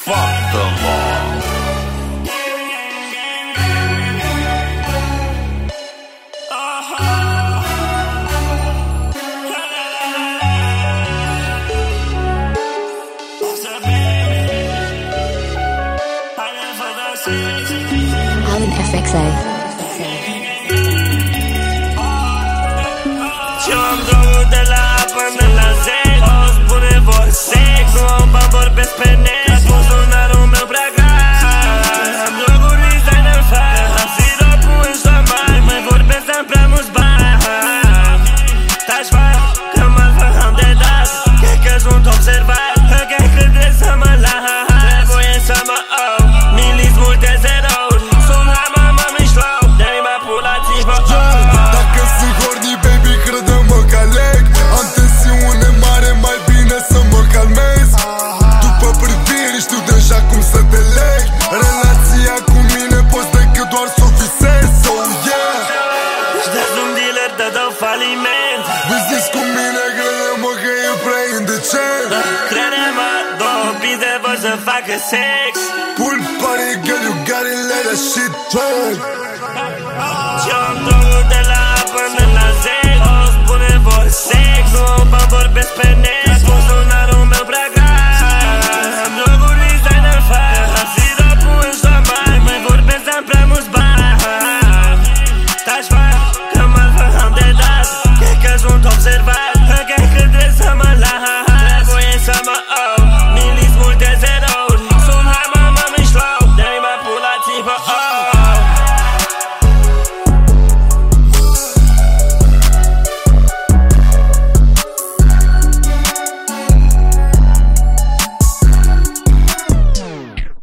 Spartă-mă! Alan FXA. Ce-am drumul de la A până la Z. O spune vor sex, nu am bani, vorbesc pe net. Spun sunarul meu prea grav. Am droguri designer fac. Am siropul în șomai, mai vorbesc, am prea mulți bani. Taci fac, că mă am de dat. Cred că sunt observat, că trebuie să mă las. Trebuie să mă ou, miliți multe zerouri. Sunt la mama mișlo, de-i mă pulați-vă. Dacă sunt horny, baby, crede-mă că aleg. Am tensiune mare, mai bine să mă calmez. După priviri știu deja cum să te leg. Relația cu mine poți decât doar să o visezi. So yeah, Știți un dealer de dă faliment. business cu mine, crede-mă că e prea indecent. Crede-mă, două pizde vor să facă sex. Pool party, girl, you gotta let that shit turn. Ce-am drumul de la A până la Z. O spune vor sex, nu am bani, vorbesc pe net.